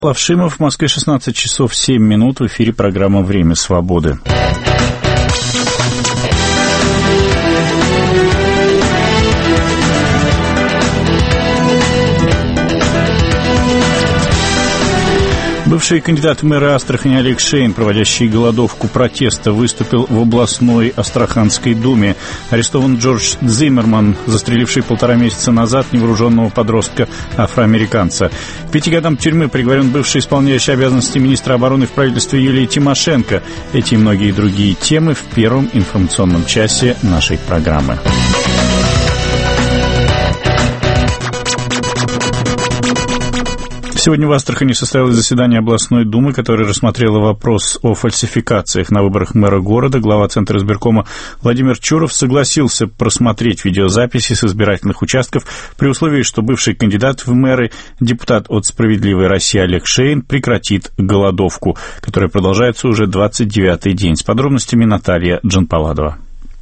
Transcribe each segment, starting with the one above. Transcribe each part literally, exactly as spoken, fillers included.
Лавшимов, в Москве шестнадцать часов семь минут, в эфире программа «Время свободы». Бывший кандидат в мэры Астрахани Олег Шейн, проводящий голодовку протеста, выступил в областной Астраханской думе. Арестован Джордж Циммерман, застреливший полтора месяца назад невооруженного подростка-афроамериканца. К пяти годам тюрьмы приговорен бывший исполняющий обязанности министра обороны в правительстве Юлия Тимошенко. Эти и многие другие темы в первом информационном часе нашей программы. Сегодня в Астрахани состоялось заседание областной думы, которое рассмотрело вопрос о фальсификациях на выборах мэра города. Глава Центра избиркома Владимир Чуров согласился просмотреть видеозаписи с избирательных участков при условии, что бывший кандидат в мэры, депутат от «Справедливой России» Олег Шейн прекратит голодовку, которая продолжается уже двадцать девятый день. С подробностями Наталья Джанпаладова.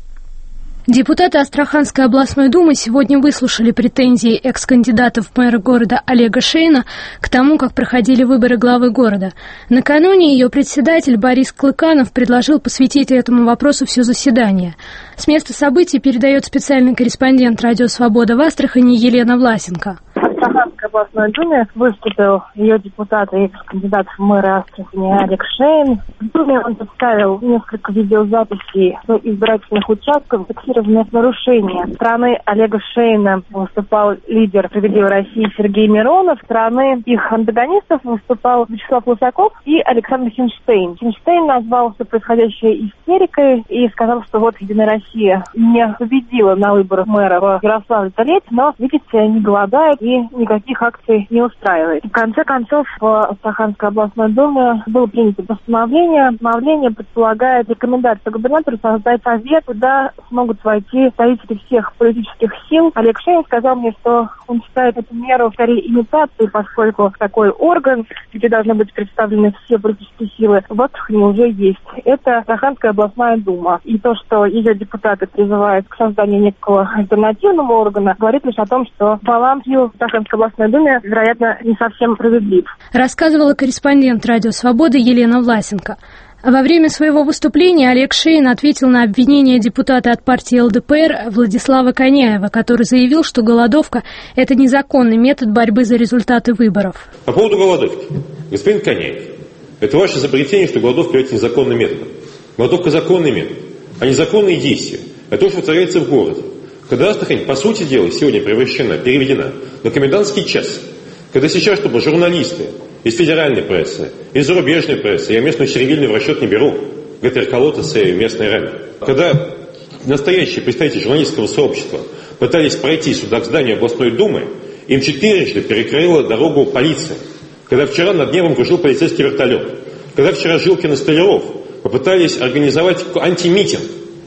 Депутаты Астраханской областной думы сегодня выслушали претензии экс-кандидата в мэры города Олега Шейна к тому, как проходили выборы главы города. Накануне ее председатель Борис Клыканов предложил посвятить этому вопросу все заседание. С места событий передает специальный корреспондент «Радио Свобода» в Астрахани Елена Власенко. В Астраханской областной думе выступил ее депутат и экс-кандидат в мэры Астрахани Олег Шейн. В думе он представил несколько видеозаписей избирательных участков, фиксированных нарушения. Со стороны Олега Шейна выступал лидер «Справедливой России» Сергей Миронов. Со стороны их антагонистов выступал Вячеслав Лысаков и Александр Хинштейн. Хинштейн назвал все происходящее истерикой и сказал, что вот «Единая Россия» не победила на выборах мэра в Ярославле-Толете, но, видите, не голодает и никаких акций не устраивает. В конце концов, в Астраханской областной думе было принято постановление. Постановление предполагает рекомендацию губернатору создать совет, куда смогут войти представители всех политических сил. Олег Шейн сказал мне, что он считает эту меру скорее имитацией, поскольку такой орган, где должны быть представлены все политические силы, в Астрахани уже есть. Это Астраханская областная дума. И то, что ее депутаты призывают к созданию некого альтернативного органа, говорит лишь о том, что баланс в Астраханской областной думе, вероятно, не совсем справедлив. Рассказывала корреспондент «Радио Свободы» Елена Власенко. Во время своего выступления Олег Шейн ответил на обвинение депутата от партии эл дэ пэ эр Владислава Коняева, который заявил, что голодовка – это незаконный метод борьбы за результаты выборов. По поводу голодовки. Господин Коняев, это ваше изобретение, что голодовка является незаконным методом. Голодовка – законный метод, а незаконные действия – это то, что творится в городе. Когда Астрахань, по сути дела, сегодня превращена, переведена на комендантский час, когда сейчас, чтобы журналисты из федеральной прессы, из зарубежной прессы, я местную сервильную в расчет не беру, ГТР-колотос и местные РЭН, когда настоящие представители журналистского сообщества пытались пройти сюда к зданию областной думы, им четырежды перекрыла дорогу полиция, когда вчера над небом кружил полицейский вертолет, когда вчера Жилкин и Столяров попытались организовать антимитинг.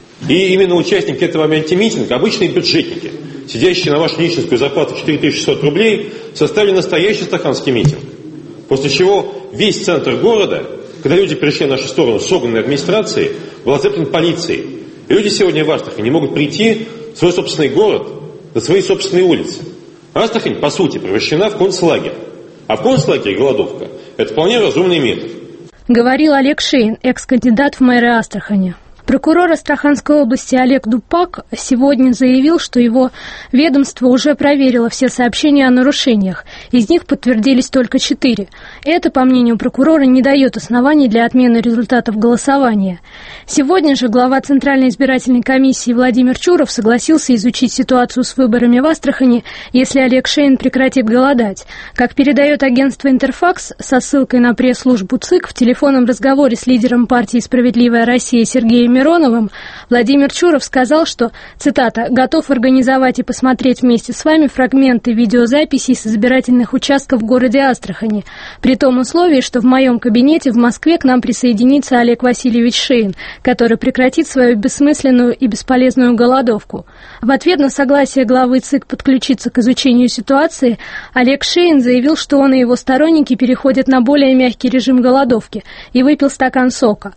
И именно участники этого антимитинга, обычные бюджетники, сидящие на вашу нищенскую зарплату четыре тысячи шестьсот рублей, составили настоящий астраханский митинг. После чего весь центр города, когда люди перешли на нашу сторону согнанной администрации, был оцеплен полицией. И люди сегодня в Астрахани не могут прийти в свой собственный город, на свои собственные улицы. Астрахань, по сути, превращена в концлагерь. А в концлагере голодовка – это вполне разумный метод. Говорил Олег Шейн, экс-кандидат в мэры Астрахани. Прокурор Астраханской области Олег Дупак сегодня заявил, что его ведомство уже проверило все сообщения о нарушениях. Из них подтвердились только четыре. Это, по мнению прокурора, не дает оснований для отмены результатов голосования. Сегодня же глава Центральной избирательной комиссии Владимир Чуров согласился изучить ситуацию с выборами в Астрахани, если Олег Шейн прекратит голодать. Как передает агентство «Интерфакс» со ссылкой на пресс-службу ЦИК, в телефонном разговоре с лидером партии «Справедливая Россия» Сергеем Мироновым Владимир Чуров сказал, что, цитата, «готов организовать и посмотреть вместе с вами фрагменты видеозаписей с избирательных участков в городе Астрахани, при том условии, что в моем кабинете в Москве к нам присоединится Олег Васильевич Шейн, который прекратит свою бессмысленную и бесполезную голодовку». В ответ на согласие главы ЦИК подключиться к изучению ситуации, Олег Шейн заявил, что он и его сторонники переходят на более мягкий режим голодовки и выпил стакан сока.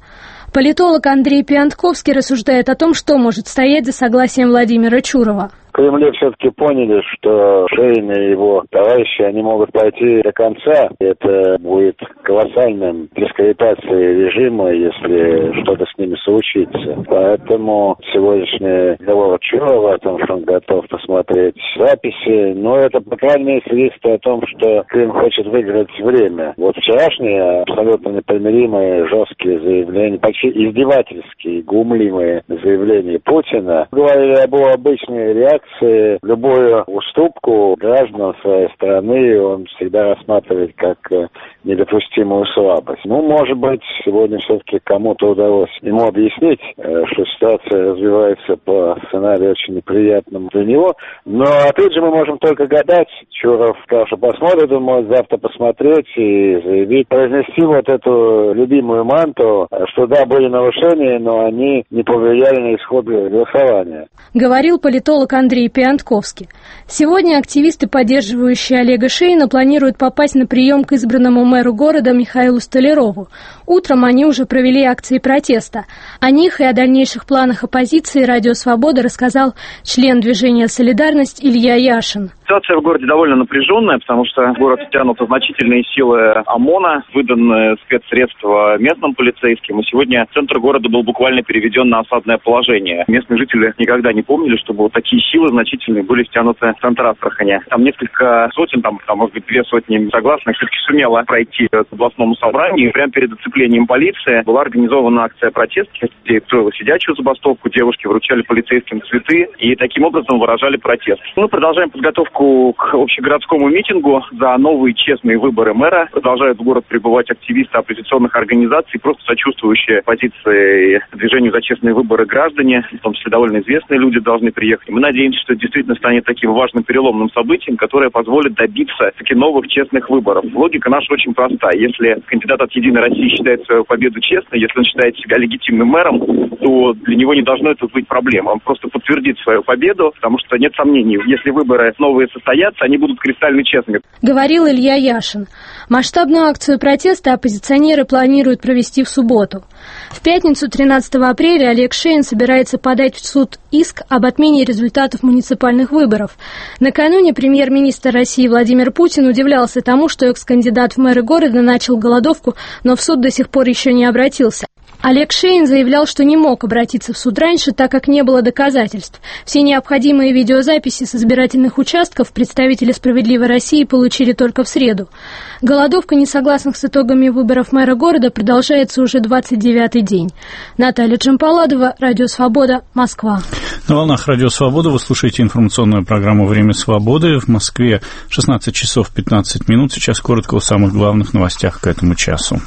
Политолог Андрей Пиантковский рассуждает о том, что может стоять за согласием Владимира Чурова. В Кремле все-таки поняли, что Шейн и его товарищи, они могут пойти до конца. Это будет колоссальным дискредитацией режима, если что-то с ними случится. Поэтому сегодняшний разговор Чурова о том, что он готов посмотреть записи, но это, по крайней мере, свидетельство о том, что Крым хочет выиграть время. Вот вчерашние абсолютно непримиримые, жесткие заявления, почти издевательские, глумливые заявления Путина говорили об его обычной реакции. Любую уступку гражданам своей страны он всегда рассматривает как недопустимую слабость. Ну, может быть, сегодня все-таки кому-то удалось ему объяснить, что ситуация развивается по сценарию очень неприятному для него. Но опять же мы можем только гадать. Чуров сказал, что посмотрит, он может завтра посмотреть и заявить, произнести вот эту любимую манту, что да, были нарушения, но они не повлияли на исход голосования. Говорил политолог Андрей Пиантковский. Сегодня активисты, поддерживающие Олега Шейна, планируют попасть на прием к избранному мэру города Михаилу Столярову. Утром они уже провели акции протеста. О них и о дальнейших планах оппозиции «Радио Свобода» рассказал член движения «Солидарность» Илья Яшин. Ситуация в городе довольно напряженная, потому что в город втянуты значительные силы ОМОНа, выданные спецсредства местным полицейским. И сегодня центр города был буквально переведен на осадное положение. Местные жители никогда не помнили, чтобы вот такие силы значительные были втянуты в центр Астрахани. Там несколько сотен, там, там может быть, две сотни согласных все-таки сумела пройти к областному собранию. И прямо перед оцеплением полиции была организована акция протеста, где строила сидячую забастовку, девушки вручали полицейским цветы и таким образом выражали протест. Мы продолжаем подготовку к общегородскому митингу за новые честные выборы мэра. Продолжают в город прибывать активисты оппозиционных организаций, просто сочувствующие позиции движению за честные выборы граждане, в том числе довольно известные люди должны приехать. Мы надеемся, что это действительно станет таким важным переломным событием, которое позволит добиться таки новых честных выборов. Логика наша очень проста. Если кандидат от «Единой России» считает свою победу честной, если он считает себя легитимным мэром, то для него не должно это быть проблемой. Он просто подтвердит свою победу, потому что нет сомнений, если выборы новые состоятся, они будут кристально честными. Говорил Илья Яшин. Масштабную акцию протеста оппозиционеры планируют провести в субботу. В пятницу, тринадцатого апреля, Олег Шейн собирается подать в суд иск об отмене результатов муниципальных выборов. Накануне премьер-министр России Владимир Путин удивлялся тому, что экс-кандидат в мэры города начал голодовку, но в суд до сих пор еще не обратился. Олег Шейн заявлял, что не мог обратиться в суд раньше, так как не было доказательств. Все необходимые видеозаписи с избирательных участков представители «Справедливой России» получили только в среду. Голодовка несогласных с итогами выборов мэра города продолжается уже двадцать девятый день. Наталья Джампаладова, Радио Свобода, Москва. На волнах Радио Свобода вы слушаете информационную программу «Время свободы». В Москве шестнадцать часов пятнадцать минут. Сейчас коротко о самых главных новостях к этому часу.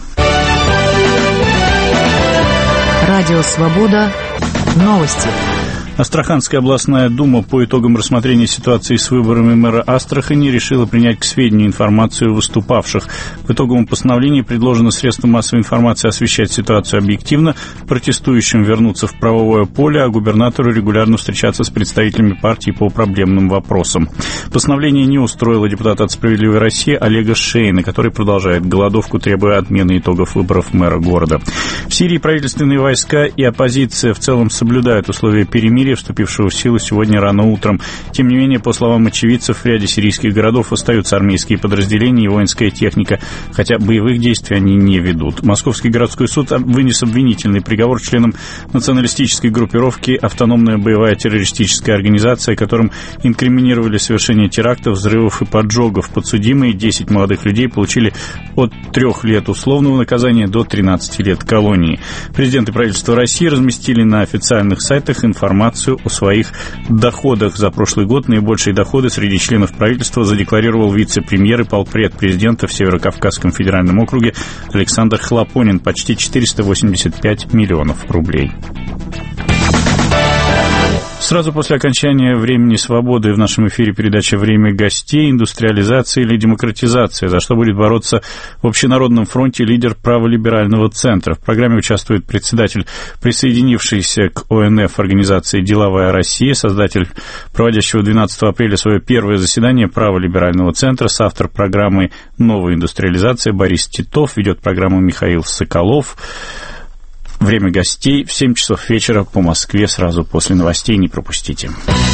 Радио «Свобода». Новости. Астраханская областная дума по итогам рассмотрения ситуации с выборами мэра Астрахани решила принять к сведению информацию выступавших. В итоговом постановлении предложено средствам массовой информации освещать ситуацию объективно, протестующим вернуться в правовое поле, а губернатору регулярно встречаться с представителями партии по проблемным вопросам. Постановление не устроило депутата от «Справедливой России» Олега Шейна, который продолжает голодовку, требуя отмены итогов выборов мэра города. В Сирии правительственные войска и оппозиция в целом соблюдают условия перемирия, вступившего в силу сегодня рано утром. Тем не менее, по словам очевидцев, в ряде сирийских городов остаются армейские подразделения и воинская техника, хотя боевых действий они не ведут. Московский городской суд вынес обвинительный приговор членам националистической группировки «Автономная боевая террористическая организация», которым инкриминировали совершение терактов, взрывов и поджогов. Подсудимые, десять молодых людей, получили от трех лет условного наказания до тринадцати лет колонии. Президент и правительство России разместили на официальных сайтах информацию о своих доходах за прошлый год. Наибольшие доходы среди членов правительства задекларировал вице-премьер и полпред президента в Северокавказском федеральном округе Александр Хлопонин, почти четыреста восемьдесят пять миллионов рублей. Сразу после окончания «Времени свободы» в нашем эфире передача «Время гостей. Индустриализация или демократизация», за что будет бороться в Общенародном фронте лидер праволиберального центра. В программе участвует председатель присоединившейся к О Н Ф организации «Деловая Россия», создатель проводящего двенадцатого апреля свое первое заседание праволиберального центра, соавтор программы «Новая индустриализация» Борис Титов, ведет программу Михаил Соколов. Время гостей в семь часов вечера по Москве, сразу после новостей, не пропустите.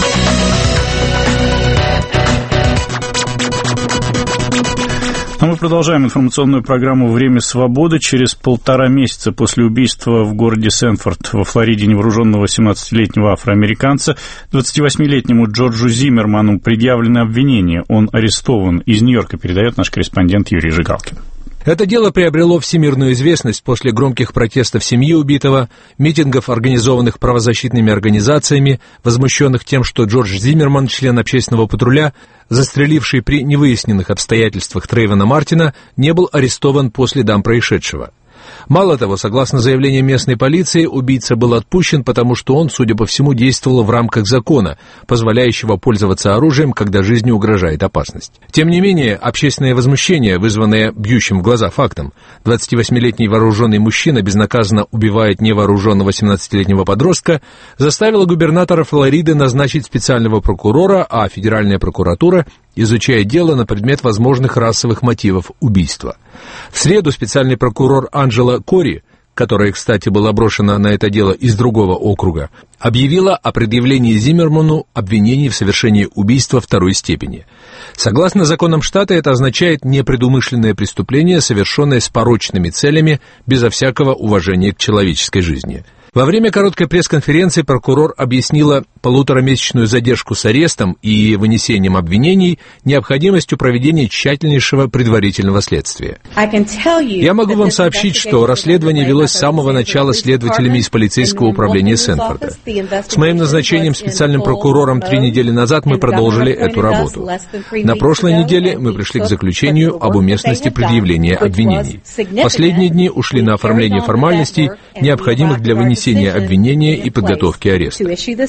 А мы продолжаем информационную программу «Время свободы». Через полтора месяца после убийства в городе Сэнфорд во Флориде невооруженного семнадцатилетнего афроамериканца двадцативосьмилетнему Джорджу Зиммерману предъявлены обвинения. Он арестован. Из Нью-Йорка передает наш корреспондент Юрий Жигалкин. Это дело приобрело всемирную известность после громких протестов семьи убитого, митингов, организованных правозащитными организациями, возмущенных тем, что Джордж Зиммерман, член общественного патруля, застреливший при невыясненных обстоятельствах Трейвона Мартина, не был арестован по следам происшедшего. Мало того, согласно заявлениям местной полиции, убийца был отпущен, потому что он, судя по всему, действовал в рамках закона, позволяющего пользоваться оружием, когда жизни угрожает опасность. Тем не менее, общественное возмущение, вызванное бьющим в глаза фактом, двадцативосьмилетний вооруженный мужчина безнаказанно убивает невооруженного семнадцатилетнего подростка, заставило губернатора Флориды назначить специального прокурора, а Федеральная прокуратура изучает дело на предмет возможных расовых мотивов убийства. В среду специальный прокурор Анджела Кори, которая, кстати, была брошена на это дело из другого округа, объявила о предъявлении Зиммерману обвинений в совершении убийства второй степени. Согласно законам штата, это означает непредумышленное преступление, совершенное с порочными целями, безо всякого уважения к человеческой жизни. Во время короткой пресс-конференции прокурор объяснила полуторамесячную задержку с арестом и вынесением обвинений необходимостью проведения тщательнейшего предварительного следствия. Я могу вам сообщить, что расследование велось с самого начала следователями из полицейского управления Сэнфорда. С моим назначением специальным прокурором три недели назад мы продолжили эту работу. На прошлой неделе мы пришли к заключению об уместности предъявления обвинений. Последние дни ушли на оформление формальностей, необходимых для вынесения обвинения и подготовки ареста.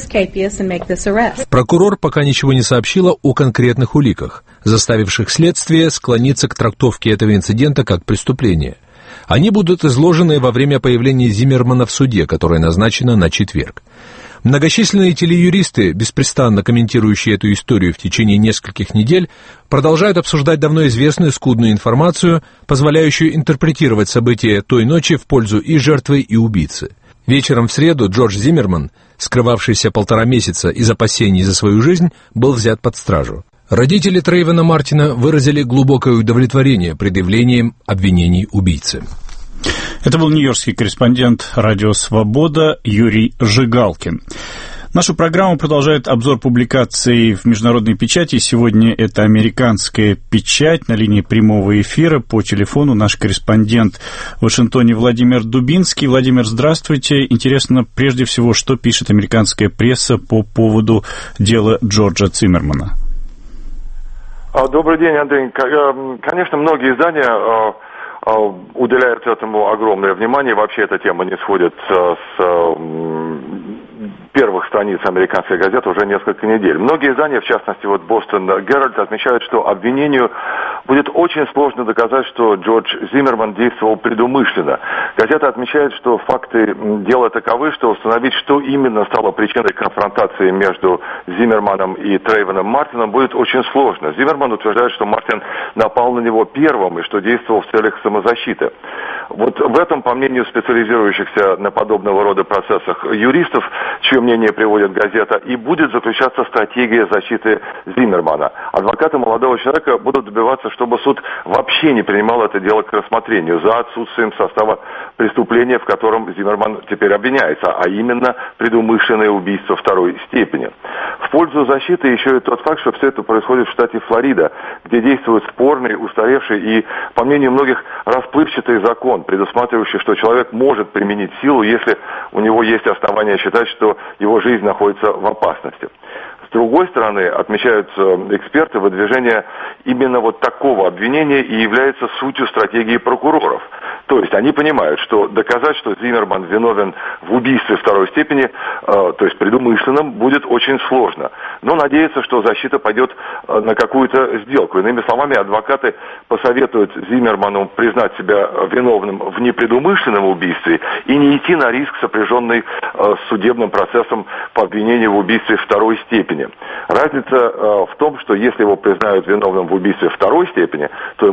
Прокурор пока ничего не сообщила о конкретных уликах, заставивших следствие склониться к трактовке этого инцидента как преступления. Они будут изложены во время появления Зиммермана в суде, которое назначено на четверг. Многочисленные телеюристы, беспрестанно комментирующие эту историю в течение нескольких недель, продолжают обсуждать давно известную скудную информацию, позволяющую интерпретировать события той ночи в пользу и жертвы, и убийцы. Вечером в среду Джордж Зиммерман, скрывавшийся полтора месяца из опасений за свою жизнь, был взят под стражу. Родители Трейвона Мартина выразили глубокое удовлетворение предъявлением обвинений убийцы. Это был нью-йоркский корреспондент «Радио Свобода» Юрий Жигалкин. Нашу программу продолжает обзор публикаций в международной печати. Сегодня это американская печать. На линии прямого эфира по телефону наш корреспондент в Вашингтоне Владимир Дубинский. Владимир, здравствуйте. Интересно, прежде всего, что пишет американская пресса по поводу дела Джорджа Зиммермана? Добрый день, Андрей. Конечно, многие издания уделяют этому огромное внимание. Вообще эта тема не сходит с первых страниц американской газеты уже несколько недель. Многие издания, в частности, вот Бостон Геральд, отмечают, что обвинению будет очень сложно доказать, что Джордж Зиммерман действовал предумышленно. Газета отмечает, что факты дела таковы, что установить, что именно стало причиной конфронтации между Зиммерманом и Трейвоном Мартином, будет очень сложно. Зиммерман утверждает, что Мартин напал на него первым и что действовал в целях самозащиты. Вот в этом, по мнению специализирующихся на подобного рода процессах юристов, чье мнение приводит газета, и будет заключаться стратегия защиты Зиммермана. Адвокаты молодого человека будут добиваться, чтобы суд вообще не принимал это дело к рассмотрению за отсутствием состава преступления, в котором Зиммерман теперь обвиняется, а именно предумышленное убийство второй степени. В пользу защиты еще и тот факт, что все это происходит в штате Флорида, где действует спорный, устаревший и, по мнению многих, расплывчатый закон, предусматривающий, что человек может применить силу, если у него есть основания считать, что его жизнь находится в опасности. С другой стороны, отмечают эксперты, выдвижение именно вот такого обвинения и является сутью стратегии прокуроров. То есть они понимают, что доказать, что Зиммерман виновен в убийстве второй степени, э, то есть предумышленном, будет очень сложно. Но надеются, что защита пойдет э, на какую-то сделку. Иными словами, адвокаты посоветуют Зиммерману признать себя виновным в непредумышленном убийстве и не идти на риск, сопряженный э, с судебным процессом по обвинению в убийстве второй степени. Разница э, в том, что если его признают виновным в убийстве второй степени, то ему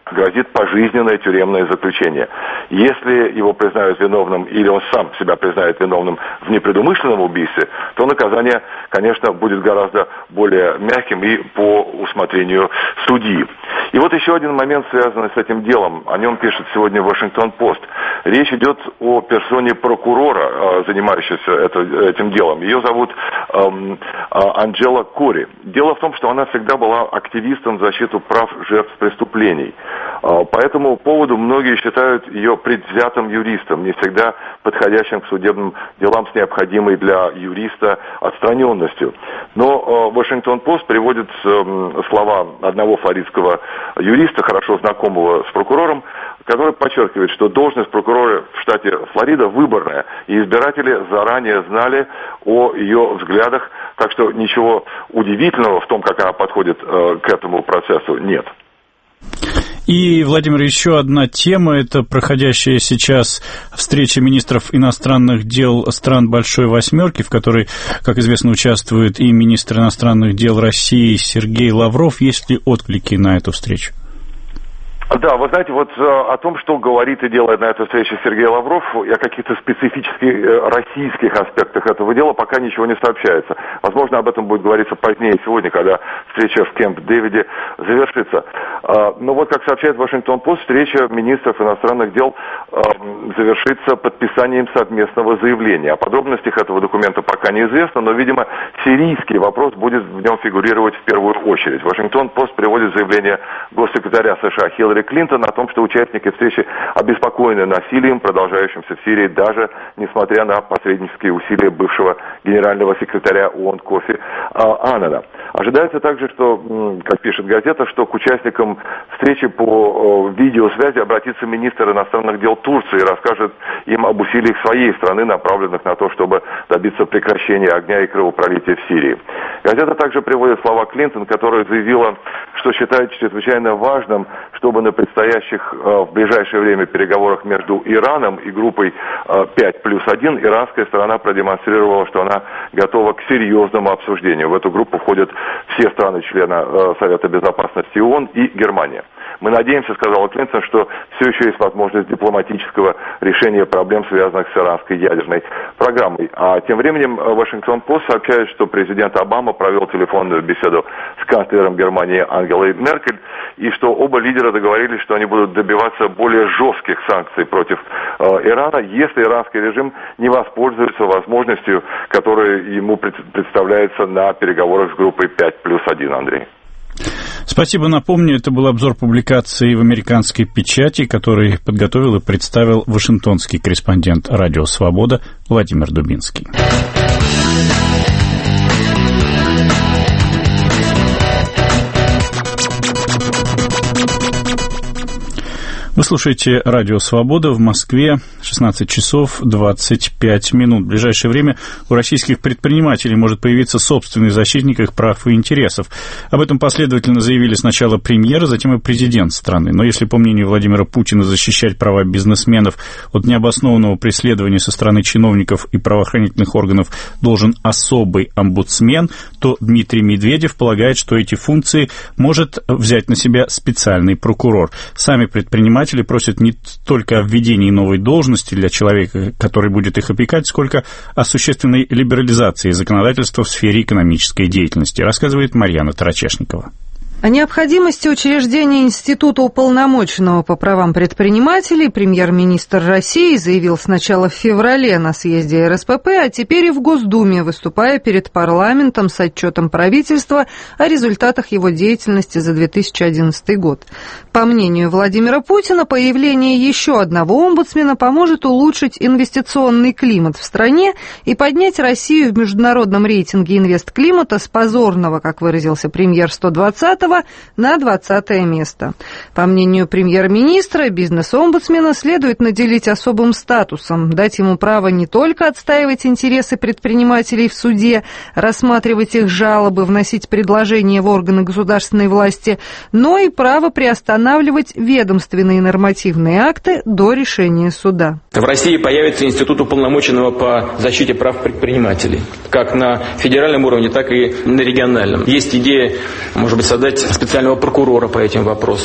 грозит пожизненное тюремное заключение. Если его признают виновным или он сам себя признает виновным в непредумышленном убийстве, то наказание, конечно, будет гораздо более мягким и по усмотрению судьи. И вот еще один момент, связанный с этим делом. О нем пишет сегодня Вашингтон-Пост. Речь идет о персоне прокурора, занимающегося это, этим делом. Ее зовут эм, Анджела Кори. Дело в том, что она всегда была активистом в защиту прав жертв преступлений. По этому поводу многие считают ее предвзятым юристом, не всегда подходящим к судебным делам с необходимой для юриста отстраненностью. Но Вашингтон-Пост приводит слова одного флоридского юриста, хорошо знакомого с прокурором, который подчеркивает, что должность прокурора в штате Флорида выборная, и избиратели заранее знали о ее взглядах, так что ничего удивительного в том, как она подходит к этому процессу, нет. И, Владимир, еще одна тема, это проходящая сейчас встреча министров иностранных дел стран Большой Восьмерки, в которой, как известно, участвует и министр иностранных дел России Сергей Лавров. Есть ли отклики на эту встречу? Да, вы знаете, вот о том, что говорит и делает на этой встрече Сергей Лавров, и о каких-то специфических российских аспектах этого дела пока ничего не сообщается. Возможно, об этом будет говориться позднее сегодня, когда встреча в Кэмп-Дэвиде завершится. Но вот, как сообщает Вашингтон-Пост, встреча министров иностранных дел завершится подписанием совместного заявления. О подробностях этого документа пока неизвестно, но, видимо, сирийский вопрос будет в нем фигурировать в первую очередь. Вашингтон-Пост приводит заявление госсекретаря США Хиллари Клинтон о том, что участники встречи обеспокоены насилием, продолжающимся в Сирии, даже несмотря на посреднические усилия бывшего генерального секретаря ООН Кофи Аннана. Ожидается также, что, как пишет газета, что к участникам встречи по видеосвязи обратится министр иностранных дел Турции и расскажет им об усилиях своей страны, направленных на то, чтобы добиться прекращения огня и кровопролития в Сирии. Газета также приводит слова Клинтон, которая заявила, что считает чрезвычайно важным, чтобы на предстоящих в ближайшее время переговорах между Ираном и группой пять плюс один иранская сторона продемонстрировала, что она готова к серьезному обсуждению. В эту группу входят все страны-члены Совета Безопасности ООН и Германия. Мы надеемся, сказала Клинтон, что все еще есть возможность дипломатического решения проблем, связанных с иранской ядерной программой. А тем временем Вашингтон-Пост сообщает, что президент Обама провел телефонную беседу с канцлером Германии Ангелой Меркель, и что оба лидера договорились, что они будут добиваться более жестких санкций против э, Ирана, если иранский режим не воспользуется возможностью, которая ему пред, представляется на переговорах с группой пять плюс один, Андрей. Спасибо. Напомню, это был обзор публикации в американской печати, который подготовил и представил вашингтонский корреспондент «Радио Свобода» Владимир Дубинский. Вы слушаете «Радио Свобода», в Москве шестнадцать часов двадцать пять минут. В ближайшее время у российских предпринимателей может появиться собственный защитник их прав и интересов. Об этом последовательно заявили сначала премьер, а затем и президент страны. Но если, по мнению Владимира Путина, защищать права бизнесменов от необоснованного преследования со стороны чиновников и правоохранительных органов должен особый омбудсмен, то Дмитрий Медведев полагает, что эти функции может взять на себя специальный прокурор. Сами предприниматели просят не только о введении новой должности для человека, который будет их опекать, сколько о существенной либерализации законодательства в сфере экономической деятельности, рассказывает Марьяна Тарачешникова. О необходимости учреждения Института уполномоченного по правам предпринимателей премьер-министр России заявил сначала в феврале на съезде эр эс пэ пэ, а теперь и в Госдуме, выступая перед парламентом с отчетом правительства о результатах его деятельности за две тысячи одиннадцатый год. По мнению Владимира Путина, появление еще одного омбудсмена поможет улучшить инвестиционный климат в стране и поднять Россию в международном рейтинге инвестклимата с позорного, как выразился премьер, сто двадцатого на двадцатое место. По мнению премьер-министра, бизнес-омбудсмена следует наделить особым статусом, дать ему право не только отстаивать интересы предпринимателей в суде, рассматривать их жалобы, вносить предложения в органы государственной власти, но и право приостанавливать ведомственные нормативные акты до решения суда. В России появится институт уполномоченного по защите прав предпринимателей, как на федеральном уровне, так и на региональном. Есть идея, может быть, создать специального прокурора по этим вопросам.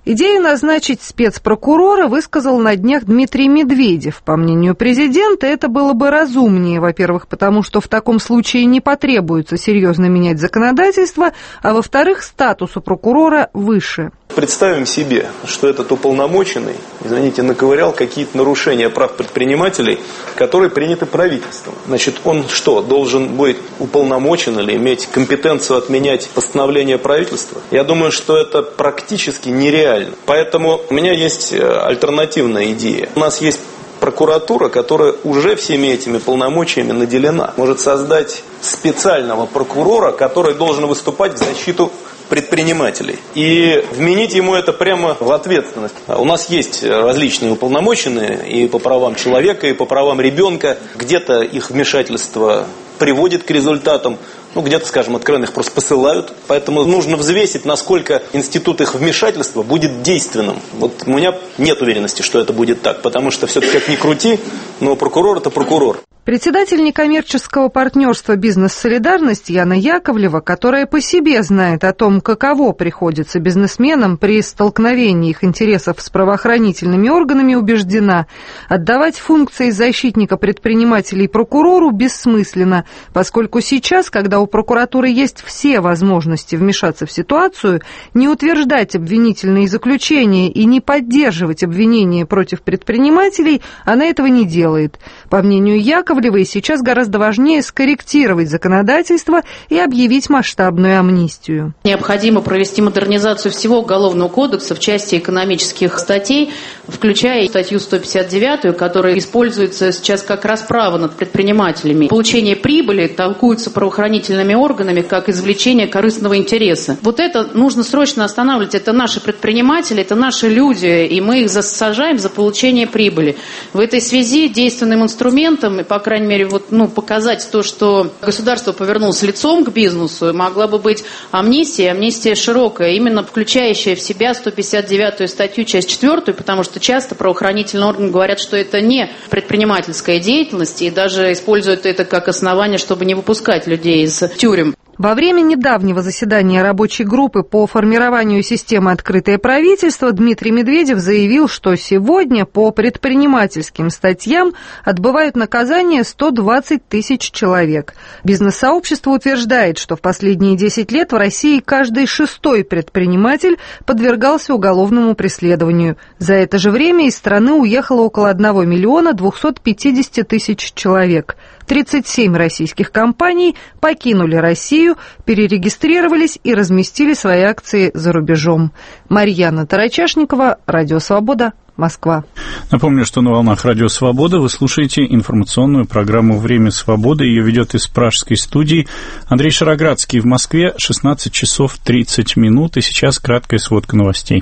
Идею назначить спецпрокурора высказал на днях Дмитрий Медведев. По мнению президента, это было бы разумнее, во-первых, потому что в таком случае не потребуется серьезно менять законодательство, а во-вторых, статус у прокурора выше. Представим себе, что этот уполномоченный, извините, наковырял какие-то нарушения прав предпринимателей, которые приняты правительством. Значит, он что, должен быть уполномочен или иметь компетенцию отменять постановление правительства? Я думаю, что это практически нереально. Поэтому у меня есть альтернативная идея. У нас есть прокуратура, которая уже всеми этими полномочиями наделена. Может создать специального прокурора, который должен выступать в защиту предпринимателей. И вменить ему это прямо в ответственность. У нас есть различные уполномоченные и по правам человека, и по правам ребенка. Где-то их вмешательство приводит к результатам, ну, где-то, скажем, откровенно их просто посылают. Поэтому нужно взвесить, насколько институт их вмешательства будет действенным. Вот у меня нет уверенности, что это будет так, потому что все-таки как ни крути, но прокурор – это прокурор. Председатель некоммерческого партнерства «Бизнес-солидарность» Яна Яковлева, которая по себе знает о том, каково приходится бизнесменам при столкновении их интересов с правоохранительными органами, убеждена, отдавать функции защитника предпринимателей прокурору бессмысленно, поскольку сейчас, когда у прокуратуры есть все возможности вмешаться в ситуацию, не утверждать обвинительные заключения и не поддерживать обвинения против предпринимателей, она этого не делает. По мнению Яковлевой, сейчас гораздо важнее скорректировать законодательство и объявить масштабную амнистию. Необходимо провести модернизацию всего Уголовного кодекса в части экономических статей, включая статью сто пятьдесят девять, которая используется сейчас как расправа над предпринимателями. Получение прибыли толкуется правоохранительными органами как извлечение корыстного интереса. Вот это нужно срочно останавливать. Это наши предприниматели, это наши люди, и мы их сажаем за получение прибыли. В этой связи действенным инструментом, по крайней мере, вот, ну, показать то, что государство повернулось лицом к бизнесу, могла бы быть амнистия, амнистия широкая, именно включающая в себя сто пятьдесят девятую статью, часть четвёртую, потому что часто правоохранительные органы говорят, что это не предпринимательская деятельность, и даже используют это как основание, чтобы не выпускать людей из тюрем. Во время недавнего заседания рабочей группы по формированию системы «Открытое правительство» Дмитрий Медведев заявил, что сегодня по предпринимательским статьям отбывают наказание сто двадцать тысяч человек. Бизнес-сообщество утверждает, что в последние десять лет в России каждый шестой предприниматель подвергался уголовному преследованию. За это же время из страны уехало около одного миллиона двухсот пятидесяти тысяч человек. тридцать семь российских компаний покинули Россию, перерегистрировались и разместили свои акции за рубежом. Марьяна Тарачашникова, Радио Свобода, Москва. Напомню, что на волнах Радио Свобода вы слушаете информационную программу «Время свободы». Ее ведет из пражской студии Андрей Шароградский. В Москве шестнадцать часов тридцать минут. И сейчас краткая сводка новостей.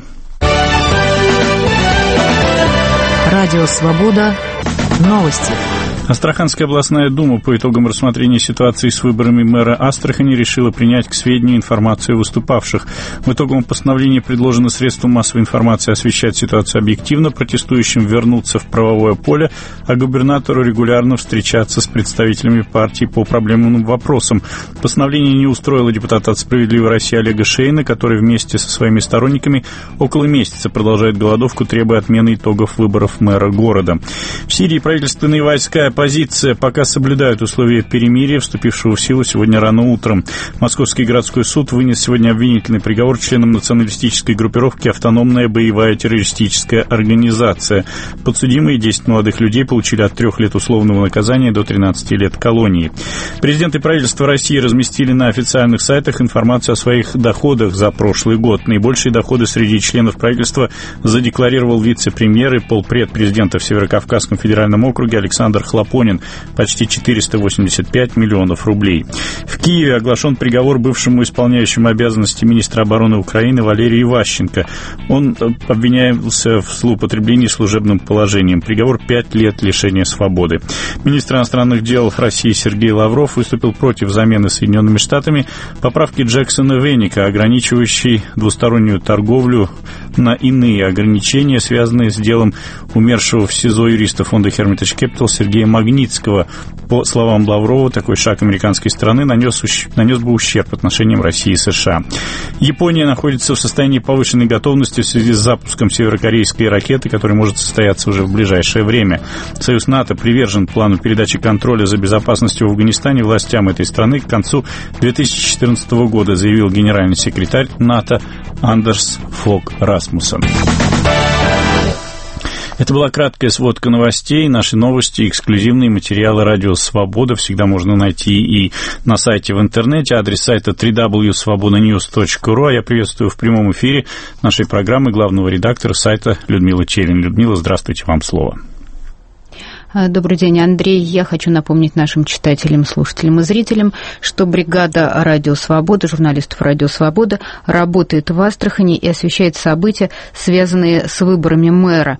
Радио Свобода. Новости. Астраханская областная дума по итогам рассмотрения ситуации с выборами мэра Астрахани решила принять к сведению информацию выступавших. В итоговом постановлении предложено средствам массовой информации освещать ситуацию объективно, протестующим вернуться в правовое поле, а губернатору регулярно встречаться с представителями партии по проблемным вопросам. Постановление не устроило депутата от «Справедливой России» Олега Шейна, который вместе со своими сторонниками около месяца продолжает голодовку, требуя отмены итогов выборов мэра города. В Сирии правительственные войска оппозиция пока соблюдают условия перемирия, вступившего в силу сегодня рано утром. Московский городской суд вынес сегодня обвинительный приговор членам националистической группировки «Автономная боевая террористическая организация». Подсудимые десять молодых людей получили от трех лет условного наказания до тринадцати лет колонии. Президент и правительство России разместили на официальных сайтах информацию о своих доходах за прошлый год. Наибольшие доходы среди членов правительства задекларировал вице-премьер и полпред президента в Северокавказском федеральном округе Александр Хлопов. Почти четыреста восемьдесят пять миллионов рублей. В Киеве оглашен приговор бывшему исполняющему обязанности министра обороны Украины Валерию Иващенко. Он обвинялся в злоупотреблении служебным положением. Приговор пять лет лишения свободы. Министр иностранных дел России Сергей Лавров выступил против замены Соединенными Штатами поправки Джексона Веника, ограничивающей двустороннюю торговлю на иные ограничения, связанные с делом умершего в СИЗО юриста фонда Hermitage Capital Сергея Магнитского. По словам Лаврова, такой шаг американской страны нанес, нанес бы ущерб отношениям России и США. Япония находится в состоянии повышенной готовности в связи с запуском северокорейской ракеты, которая может состояться уже в ближайшее время. Союз НАТО привержен плану передачи контроля за безопасностью в Афганистане властям этой страны к концу две тысячи четырнадцатого года, заявил генеральный секретарь НАТО Андерс Фог Расмуссен. Это была краткая сводка новостей. Наши новости, эксклюзивные материалы «Радио Свобода» всегда можно найти и на сайте в интернете. Адрес сайта дабл ю дабл ю дабл ю точка свобода ньюс точка ру. А я приветствую в прямом эфире нашей программы главного редактора сайта Людмилу Челин. Людмила, здравствуйте, вам слово. Добрый день, Андрей. Я хочу напомнить нашим читателям, слушателям и зрителям, что бригада «Радио Свобода», журналистов «Радио Свобода» работает в Астрахани и освещает события, связанные с выборами мэра.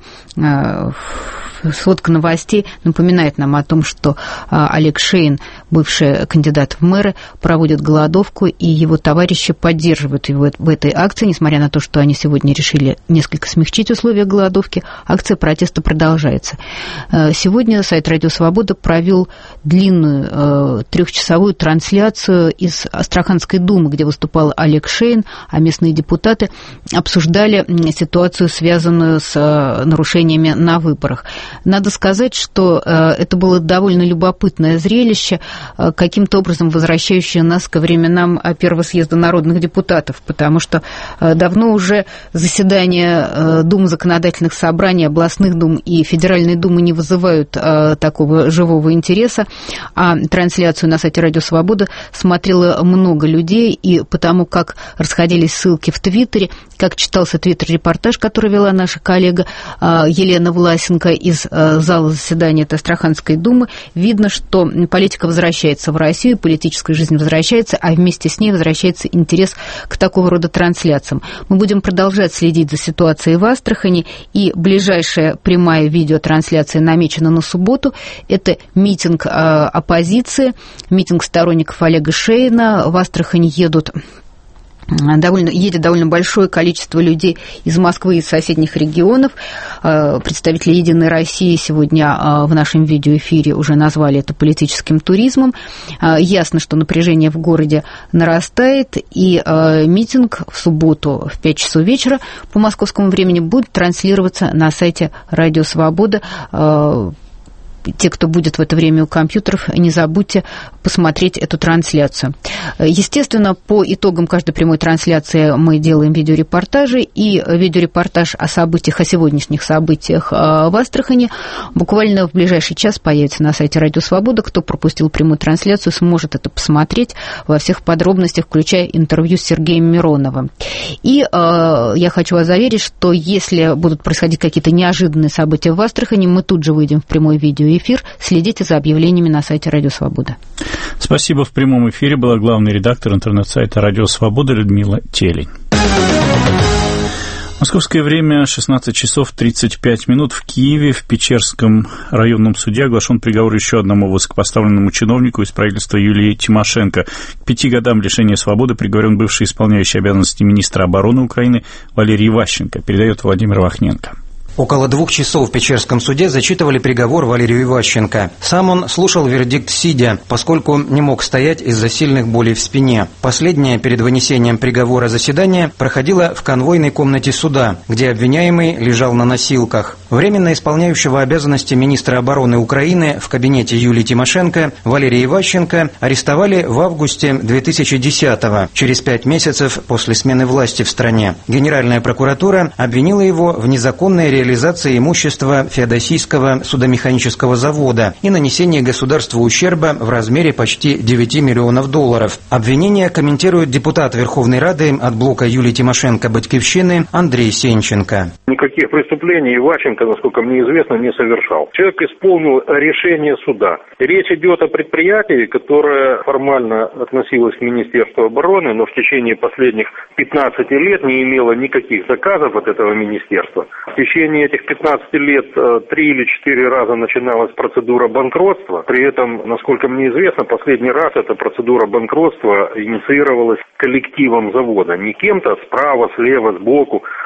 Сводка новостей напоминает нам о том, что Олег Шейн, бывший кандидат в мэры, проводит голодовку, и его товарищи поддерживают его в этой акции. Несмотря на то, что они сегодня решили несколько смягчить условия голодовки, акция протеста продолжается. Сегодня сайт «Радио Свобода» провел длинную трехчасовую трансляцию из Астраханской думы, где выступал Олег Шейн, а местные депутаты обсуждали ситуацию, связанную с нарушениями на выборах. Надо сказать, что это было довольно любопытное зрелище, каким-то образом возвращающее нас ко временам Первого съезда народных депутатов, потому что давно уже заседания Думы законодательных собраний, областных дум и Федеральной думы не вызывают такого живого интереса, а трансляцию на сайте «Радио Свобода» смотрело много людей, и потому как расходились ссылки в Твиттере, как читался твиттер-репортаж, который вела наша коллега Елена Власенко из зала заседания этой Астраханской думы, видно, что политика возвращается в Россию, политическая жизнь возвращается, а вместе с ней возвращается интерес к такого рода трансляциям. Мы будем продолжать следить за ситуацией в Астрахани, и ближайшая прямая видеотрансляция намечена на субботу. Это митинг оппозиции, митинг сторонников Олега Шейна. В Астрахани едут Довольно, едет довольно большое количество людей из Москвы и из соседних регионов. Представители «Единой России» сегодня в нашем видеоэфире уже назвали это политическим туризмом. Ясно, что напряжение в городе нарастает, и митинг в субботу в пять часов вечера по московскому времени будет транслироваться на сайте «Радио Свобода». Те, кто будет в это время у компьютеров, не забудьте посмотреть эту трансляцию. Естественно, по итогам каждой прямой трансляции мы делаем видеорепортажи, и видеорепортаж о событиях, о сегодняшних событиях в Астрахани буквально в ближайший час появится на сайте «Радио Свобода». Кто пропустил прямую трансляцию, сможет это посмотреть во всех подробностях, включая интервью с Сергеем Мироновым. И э, я хочу вас заверить, что если будут происходить какие-то неожиданные события в Астрахани, мы тут же выйдем в прямой видеоэфир. Эфир. Следите за объявлениями на сайте «Радио Свобода». Спасибо. В прямом эфире была главный редактор интернет-сайта «Радио Свобода» Людмила Телень. Московское время шестнадцать часов тридцать пять минут. В Киеве в Печерском районном суде оглашен приговор еще одному высокопоставленному чиновнику из правительства Юлии Тимошенко. К пяти годам лишения свободы приговорен бывший исполняющий обязанности министра обороны Украины Валерий Иващенко. Передает Владимир Вахненко. Около двух часов в Печерском суде зачитывали приговор Валерию Иващенко. Сам он слушал вердикт сидя, поскольку не мог стоять из-за сильных болей в спине. Последнее перед вынесением приговора заседание проходило в конвойной комнате суда, где обвиняемый лежал на носилках. Временно исполняющего обязанности министра обороны Украины в кабинете Юлии Тимошенко Валерия Иващенко арестовали в августе две тысячи десятого, через пять месяцев после смены власти в стране. Генеральная прокуратура обвинила его в незаконной реализации реализации имущества Феодосийского судомеханического завода и нанесении государству ущерба в размере почти девяти миллионов долларов. Обвинение комментирует депутат Верховной Рады от блока Юлии Тимошенко «Батькивщины» Андрей Сенченко. Никаких преступлений Иващенко, насколько мне известно, не совершал. Человек исполнил решение суда. Речь идет о предприятии, которое формально относилось к Министерству обороны, но в течение последних пятнадцати лет не имело никаких заказов от этого министерства. В течение этих пятнадцати лет три или четыре раза начиналась процедура банкротства. При этом, насколько мне известно, последний раз эта процедура банкротства инициировалась коллективом завода. Не кем-то справа, слева, сбоку,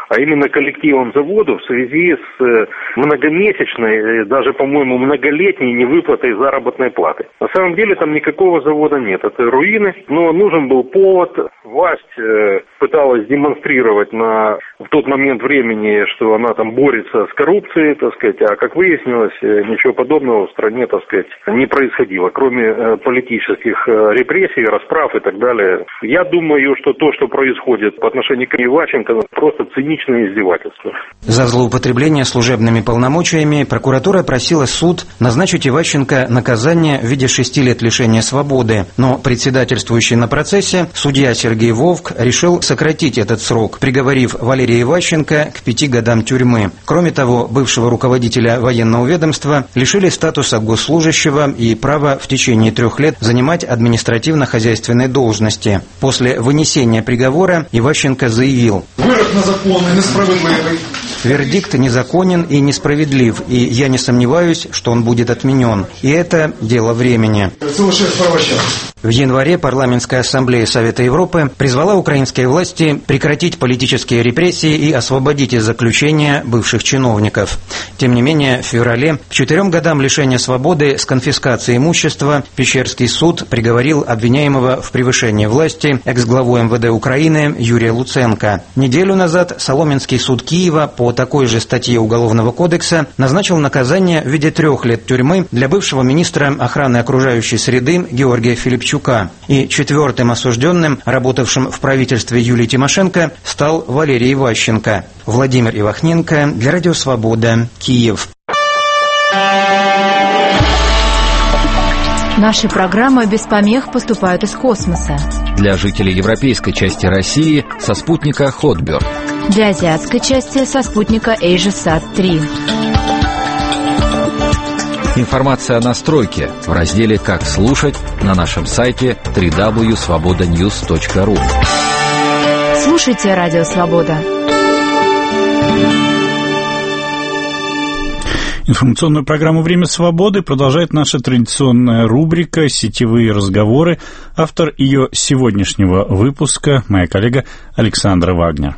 а именно коллективом завода в связи с многомесячной, даже, по-моему, многолетней невыплатой заработной платы. На самом деле там никакого завода нет, это руины, но нужен был повод. Власть э, пыталась демонстрировать на в тот момент времени, что она там борется с коррупцией, так сказать, а как выяснилось, ничего подобного в стране, так сказать, не происходило, кроме э, политических э, репрессий, расправ и так далее. Я думаю, что то, что происходит по отношению к Иващенко, просто циничное издевательство. За злоупотребление служебными полномочиями прокуратура просила суд назначить Иващенко наказание в виде шести лет лишения свободы, но председательствующий на процессе судья Сергей Вовк решил сократить этот срок, приговорив Валерия Иващенко к пяти годам тюрьмы. Кроме того, бывшего руководителя военного ведомства лишили статуса госслужащего и права в течение трех лет занимать административно-хозяйственные должности. После вынесения приговора Иващенко заявил: «Вырок незаконный, несправедливый». Вердикт незаконен и несправедлив, и я не сомневаюсь, что он будет отменен. И это дело времени. В январе парламентская ассамблея Совета Европы призвала украинские власти прекратить политические репрессии и освободить из заключения бывших чиновников. Тем не менее, в феврале к четырем годам лишения свободы с конфискацией имущества Печерский суд приговорил обвиняемого в превышении власти экс-главу эм вэ дэ Украины Юрия Луценко. Неделю назад Соломенский суд Киева по такой же статье Уголовного кодекса назначил наказание в виде трех лет тюрьмы для бывшего министра охраны окружающей среды Георгия Филипчука. И четвертым осужденным, работавшим в правительстве Юлии Тимошенко, стал Валерий Иващенко. Владимир Ивахненко для Радио Свобода, Киев. Наши программы без помех поступают из космоса. Для жителей европейской части России со спутника Хотберд. Для азиатской части со спутника AsiaSat три. Информация о настройке в разделе «Как слушать» на нашем сайте дабл ю дабл ю дабл ю точка свобода ньюс точка ру. Слушайте Радио Свобода. Информационную программу «Время свободы» продолжает наша традиционная рубрика «Сетевые разговоры». Автор ее сегодняшнего выпуска – моя коллега Александра Вагнер.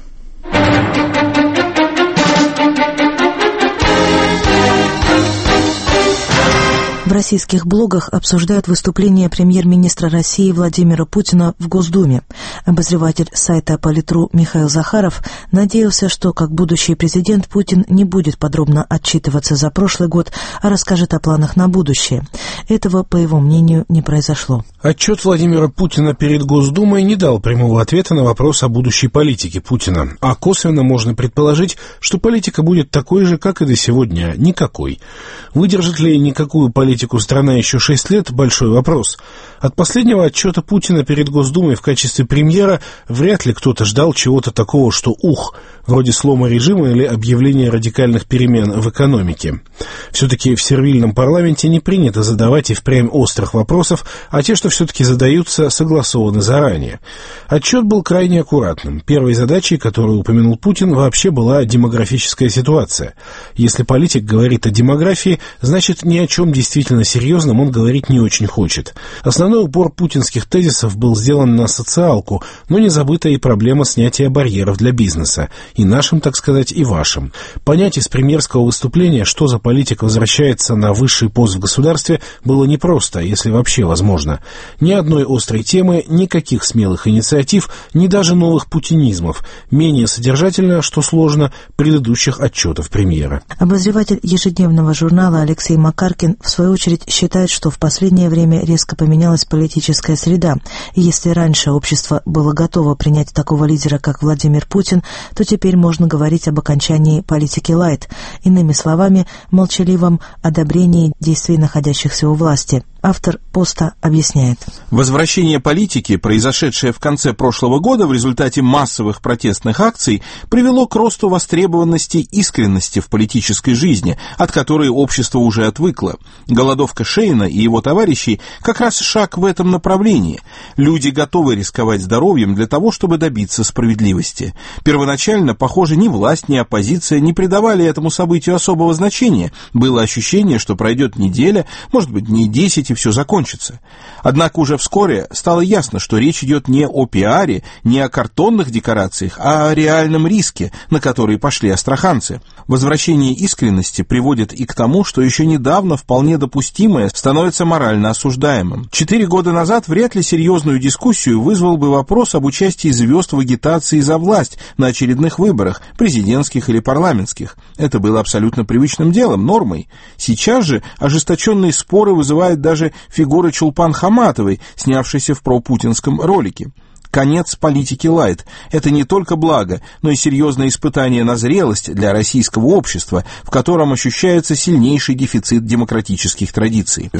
В российских блогах обсуждают выступление премьер-министра России Владимира Путина в Госдуме. Обозреватель сайта Политру Михаил Захаров надеялся, что как будущий президент Путин не будет подробно отчитываться за прошлый год, а расскажет о планах на будущее. Этого, по его мнению, не произошло. Отчет Владимира Путина перед Госдумой не дал прямого ответа на вопрос о будущей политике Путина. А косвенно можно предположить, что политика будет такой же, как и до сегодня, никакой. Выдержит ли никакую политику страна еще шесть лет – большой вопрос. От последнего отчета Путина перед Госдумой в качестве премьера вряд ли кто-то ждал чего-то такого, что ух, вроде слома режима или объявления радикальных перемен в экономике. Все-таки в сервильном парламенте не принято задавать и впрямь острых вопросов, а те, что все-таки задаются, согласованы заранее. Отчет был крайне аккуратным. Первой задачей, которую упомянул Путин, вообще была демографическая ситуация. Если политик говорит о демографии, значит ни о чем действительно серьезном он говорить не очень хочет. Основной упор путинских тезисов был сделан на социалку, но не забыта и проблема снятия барьеров для бизнеса. И нашим, так сказать, и вашим. Понять из премьерского выступления, что за политик возвращается на высший пост в государстве, было непросто, если вообще возможно. Ни одной острой темы, никаких смелых инициатив, ни даже новых путинизмов. Менее содержательно, что сложно, предыдущих отчетов премьера. Обозреватель ежедневного журнала Алексей Макаркин в свою очередь считает, что в последнее время резко поменялась политическая среда. И если раньше общество было готово принять такого лидера, как Владимир Путин, то теперь можно говорить об окончании политики лайт. Иными словами, молчаливом одобрении действий находящихся у власти. Автор поста объясняет. Возвращение политики, произошедшее в конце прошлого года в результате массовых протестных акций, привело к росту востребованности искренности в политической жизни, от которой общество уже отвыкло. Голодовка Шейна и его товарищей как раз шаг шаг в этом направлении. Люди готовы рисковать здоровьем для того, чтобы добиться справедливости. Первоначально, похоже, ни власть, ни оппозиция не придавали этому событию особого значения. Было ощущение, что пройдет неделя, может быть, дней десять, и все закончится. Однако уже вскоре стало ясно, что речь идет не о пиаре, не о картонных декорациях, а о реальном риске, на который пошли астраханцы. Возвращение искренности приводит и к тому, что еще недавно вполне допустимое становится морально осуждаемым. Четыре года назад вряд ли серьезную дискуссию вызвал бы вопрос об участии звезд в агитации за власть на очередных выборах, президентских или парламентских. Это было абсолютно привычным делом, нормой. Сейчас же ожесточенные споры вызывают даже фигура Чулпан Хаматовой, снявшейся в пропутинском ролике. Конец политики лайт. Это не только благо, но и серьезное испытание на зрелость для российского общества, в котором ощущается сильнейший дефицит демократических традиций.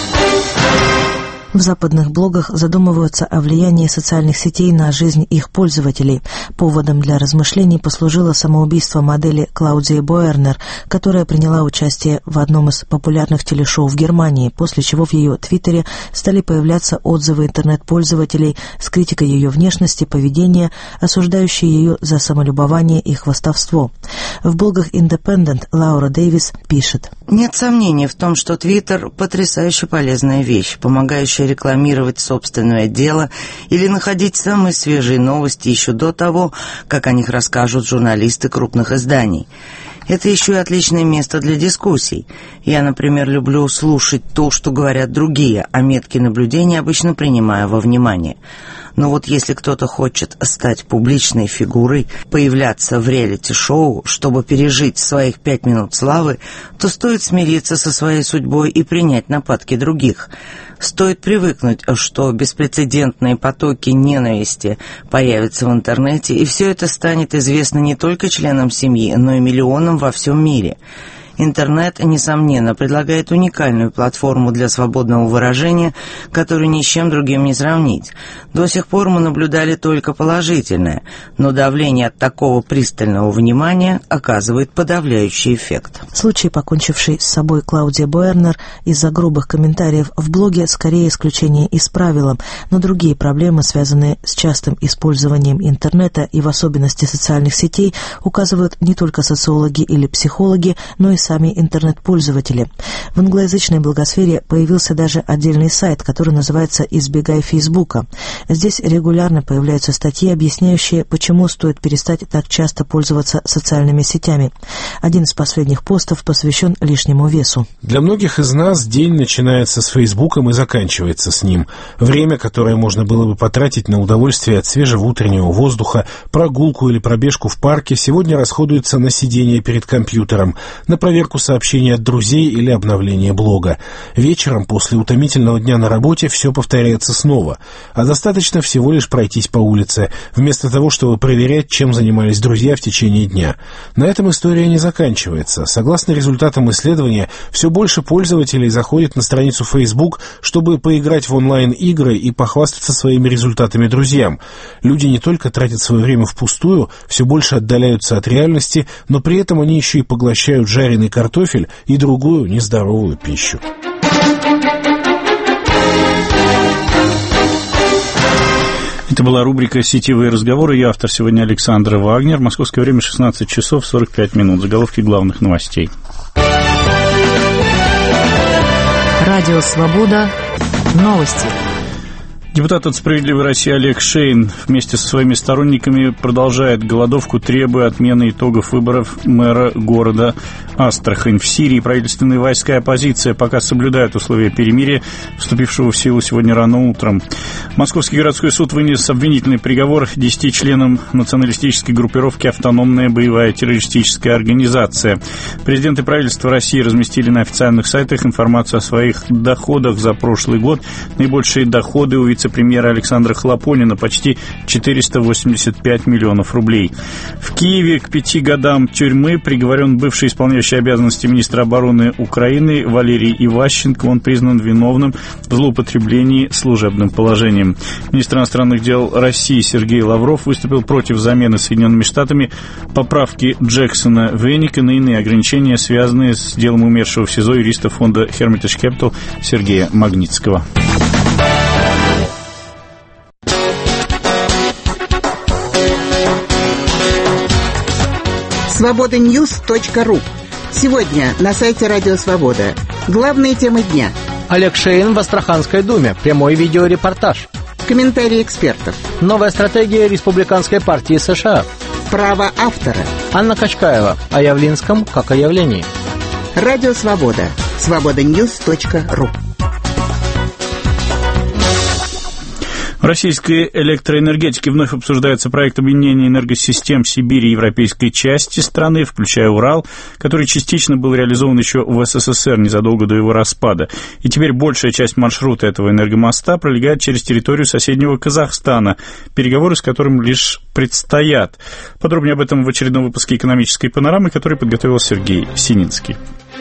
В западных блогах задумываются о влиянии социальных сетей на жизнь их пользователей. Поводом для размышлений послужило самоубийство модели Клаудии Боернер, которая приняла участие в одном из популярных телешоу в Германии, после чего в ее твиттере стали появляться отзывы интернет-пользователей с критикой ее внешности, поведения, осуждающие ее за самолюбование и хвастовство. В блогах Independent Лаура Дэвис пишет: «Нет сомнений в том, что Твиттер – потрясающе полезная вещь, помогающая рекламировать собственное дело или находить самые свежие новости еще до того, как о них расскажут журналисты крупных изданий. Это еще и отличное место для дискуссий. Я, например, люблю слушать то, что говорят другие, а меткие наблюдения обычно принимаю во внимание. Но вот если кто-то хочет стать публичной фигурой, появляться в реалити-шоу, чтобы пережить своих пять минут славы, то стоит смириться со своей судьбой и принять нападки других. Стоит привыкнуть, что беспрецедентные потоки ненависти появятся в интернете, и все это станет известно не только членам семьи, но и миллионам во всем мире. Интернет, несомненно, предлагает уникальную платформу для свободного выражения, которую ни с чем другим не сравнить. До сих пор мы наблюдали только положительное, но давление от такого пристального внимания оказывает подавляющий эффект». Случай, покончивший с собой Клаудия Боернер из-за грубых комментариев в блоге, скорее исключение из правила, но другие проблемы, связанные с частым использованием интернета и в особенности социальных сетей, указывают не только социологи или психологи, но и сами интернет-пользователи. В англоязычной блогосфере появился даже отдельный сайт, который называется «Избегай Фейсбука». Здесь регулярно появляются статьи, объясняющие, почему стоит перестать так часто пользоваться социальными сетями. Один из последних постов посвящен лишнему весу. Для многих из нас день начинается с Фейсбуком и заканчивается с ним. Время, которое можно было бы потратить на удовольствие от свежего утреннего воздуха, прогулку или пробежку в парке, сегодня расходуется на сидение перед компьютером, на проверку сообщений от друзей или обновление блога. Вечером, после утомительного дня на работе, все повторяется снова, а достаточно всего лишь пройтись по улице, вместо того, чтобы проверять, чем занимались друзья в течение дня. На этом история не заканчивается. Согласно результатам исследования, все больше пользователей заходит на страницу Facebook, чтобы поиграть в онлайн-игры и похвастаться своими результатами друзьям. Люди не только тратят свое время впустую, все больше отдаляются от реальности, но при этом они еще и поглощают жареный картофель и другую нездоровую пищу. Это была рубрика «Сетевые разговоры». Ее автор сегодня Александр Вагнер. Московское время шестнадцать часов сорок пять минут. Заголовки главных новостей. Радио «Свобода». Новости. Депутат от «Справедливой России» Олег Шейн вместе со своими сторонниками продолжает голодовку, требуя отмены итогов выборов мэра города Астрахань. В Сирии правительственные войска и оппозиция пока соблюдают условия перемирия, вступившего в силу сегодня рано утром. Московский городской суд вынес обвинительный приговор десяти членам националистической группировки «Автономная боевая террористическая организация». Президент и правительство России разместили на официальных сайтах информацию о своих доходах за прошлый год. Наибольшие доходы у вице премьера Александра Хлопонина почти четыреста восемьдесят пять миллионов рублей. В Киеве к пяти годам тюрьмы приговорен бывший исполняющий обязанности министра обороны Украины Валерий Иващенко. Он признан виновным в злоупотреблении служебным положением. Министр иностранных дел России Сергей Лавров выступил против замены Соединенными Штатами поправки Джексона Веника на иные ограничения, связанные с делом умершего в СИЗО юриста фонда Hermitage Capital Сергея Магнитского. свобода ньюс точка ру. Сегодня на сайте Радио Свобода. Главные темы дня. Олег Шейн в Астраханской думе. Прямой видеорепортаж. Комментарии экспертов. Новая стратегия Республиканской партии США. Право автора. Анна Качкаева. О Явлинском как о явлении. Радио Свобода. свобода ньюс точка ру. В российской электроэнергетике вновь обсуждается проект объединения энергосистем Сибири и европейской части страны, включая Урал, который частично был реализован еще в СССР незадолго до его распада. И теперь большая часть маршрута этого энергомоста пролегает через территорию соседнего Казахстана, переговоры с которым лишь предстоят. Подробнее об этом в очередном выпуске «Экономической панорамы», который подготовил Сергей Сининский.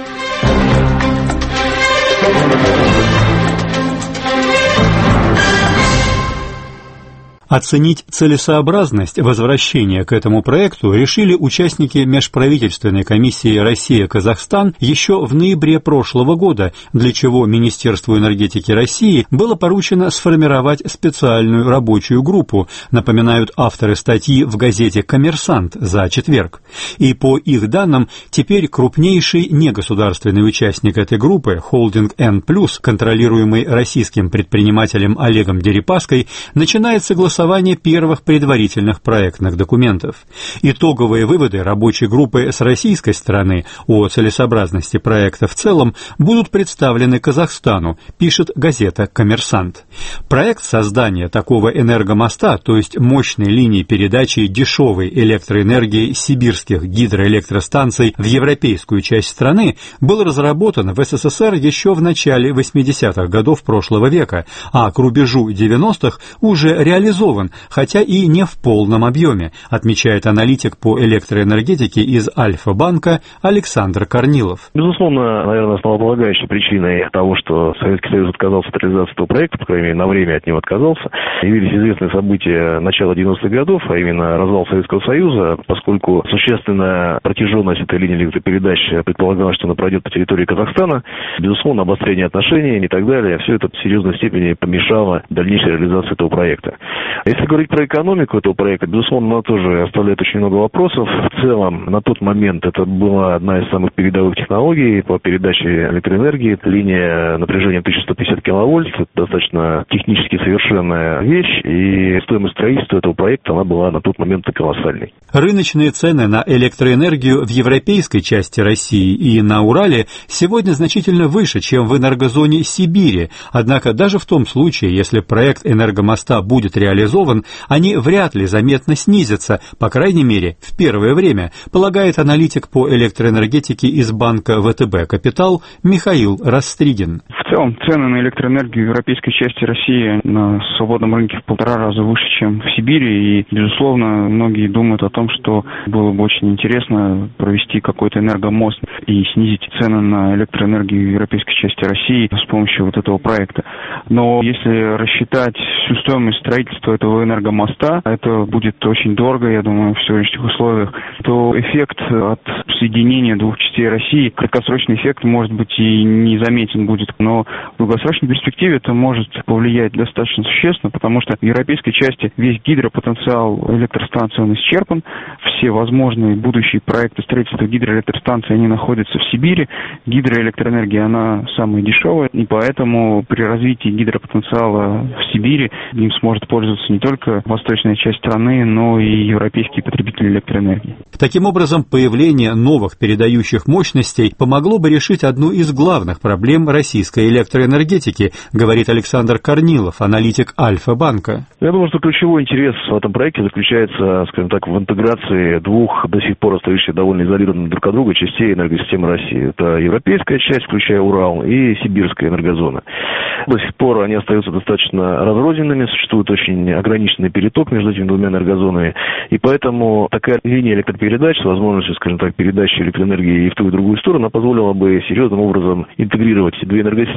Оценить целесообразность возвращения к этому проекту решили участники межправительственной комиссии «Россия-Казахстан» еще в ноябре прошлого года, для чего Министерству энергетики России было поручено сформировать специальную рабочую группу, напоминают авторы статьи в газете «Коммерсант» за четверг. И по их данным, теперь крупнейший негосударственный участник этой группы, холдинг Н плюс, контролируемый российским предпринимателем Олегом Дерипаской, начинает согласование первых предварительных проектных документов. Итоговые выводы рабочей группы с российской стороны о целесообразности проекта в целом будут представлены Казахстану, пишет газета «Коммерсант». Проект создания такого энергомоста, то есть мощной линии передачи дешевой электроэнергии сибирских гидроэлектростанций в европейскую часть страны, был разработан в СССР еще в начале восьмидесятых годов прошлого века, а к рубежу девяностых уже реализован, хотя и не в полном объеме, отмечает аналитик по электроэнергетике из Альфа-банка Александр Корнилов. Безусловно, наверное, основополагающей причиной того, что Советский Союз отказался от реализации этого проекта, по крайней мере, на время от него отказался, явились известные события начала девяностых годов, а именно развал Советского Союза, поскольку существенная протяженность этой линии электропередач предполагалось, что она пройдет по территории Казахстана, безусловно, обострение отношений и так далее, все это в серьезной степени помешало дальнейшей реализации этого проекта. Если говорить про экономику этого проекта, безусловно, она тоже оставляет очень много вопросов. В целом, на тот момент это была одна из самых передовых технологий по передаче электроэнергии. Линия напряжения тысяча сто пятьдесят киловольт, это достаточно технически совершенная вещь, и стоимость строительства этого проекта, она была на тот момент колоссальной. Рыночные цены на электроэнергию в европейской части России и на Урале сегодня значительно выше, чем в энергозоне Сибири. Однако даже в том случае, если проект энергомоста будет реализован, они вряд ли заметно снизятся, по крайней мере, в первое время, полагает аналитик по электроэнергетике из банка ВТБ «Капитал» Михаил Растригин. В целом, цены на электроэнергию в европейской части России на свободном рынке в полтора раза выше, чем в Сибири, и, безусловно, многие думают о том, что было бы очень интересно провести какой-то энергомост и снизить цены на электроэнергию в европейской части России с помощью вот этого проекта. Но если рассчитать всю стоимость строительства этого энергомоста, это будет очень дорого, я думаю, в сегодняшних условиях, то эффект от соединения двух частей России, краткосрочный эффект, может быть, и не заметен будет, но в долгосрочной перспективе это может повлиять достаточно существенно, потому что в европейской части весь гидропотенциал электростанции он исчерпан, все возможные будущие проекты строительства гидроэлектростанций, они находятся в Сибири, гидроэлектроэнергия, она самая дешевая, и поэтому при развитии гидропотенциала в Сибири им сможет пользоваться не только восточная часть страны, но и европейские потребители электроэнергии. Таким образом, появление новых передающих мощностей помогло бы решить одну из главных проблем российской электроэнергетики, говорит Александр Корнилов, аналитик Альфа-банка. Я думаю, что ключевой интерес в этом проекте заключается, скажем так, в интеграции двух до сих пор остающихся довольно изолированными друг от друга частей энергосистемы России. Это европейская часть, включая Урал, и сибирская энергозона. До сих пор они остаются достаточно разрозненными, существует очень ограниченный переток между этими двумя энергозонами, и поэтому такая линия электропередач с возможностью, скажем так, передачи электроэнергии и в ту и в другую сторону, она позволила бы серьезным образом интегрировать две энергосистемы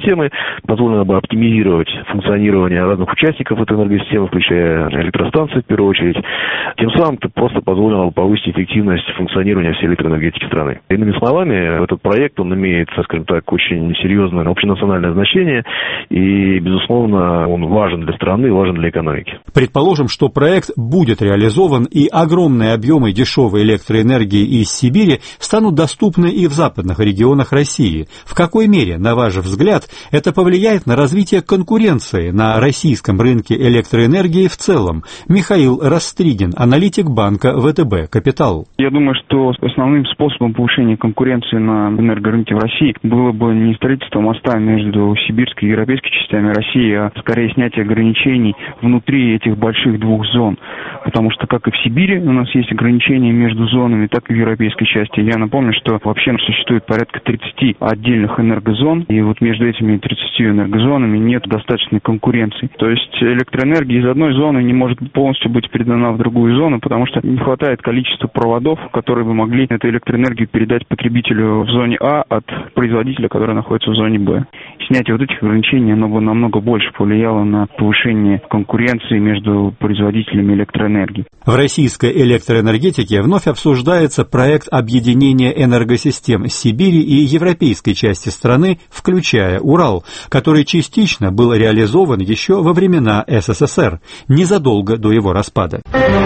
энергосистемы, позволило бы оптимизировать функционирование разных участников этой энергосистемы, включая электростанции в первую очередь. Тем самым это просто позволило бы повысить эффективность функционирования всей электроэнергетики страны. Иными словами, этот проект, он имеет, скажем так, очень серьезное общенациональное значение и, безусловно, он важен для страны, важен для экономики. Предположим, что проект будет реализован и огромные объемы дешевой электроэнергии из Сибири станут доступны и в западных регионах России. В какой мере, на ваш взгляд, это повлияет на развитие конкуренции на российском рынке электроэнергии в целом? Михаил Растригин, аналитик банка ВТБ «Капитал». Я думаю, что основным способом повышения конкуренции на энергорынке в России было бы не строительство моста между сибирской и европейской частями России, а скорее снятие ограничений внутри этих больших двух зон. Потому что, как и в Сибири у нас есть ограничения между зонами, так и в европейской части. Я напомню, что вообще существует порядка тридцати отдельных энергозон, и вот между этими тридцатью энергозонами нет достаточной конкуренции. То есть электроэнергия из одной зоны не может полностью быть передана в другую зону, потому что не хватает количества проводов, которые бы могли эту электроэнергию передать потребителю в зоне А от производителя, который находится в зоне Б. Снятие вот этих ограничений, оно бы намного больше повлияло на повышение конкуренции между производителями электроэнергии. В российской электроэнергетике вновь обсуждается проект объединения энергосистем Сибири и европейской части страны, включая Урал, который частично был реализован еще во времена СССР, незадолго до его распада.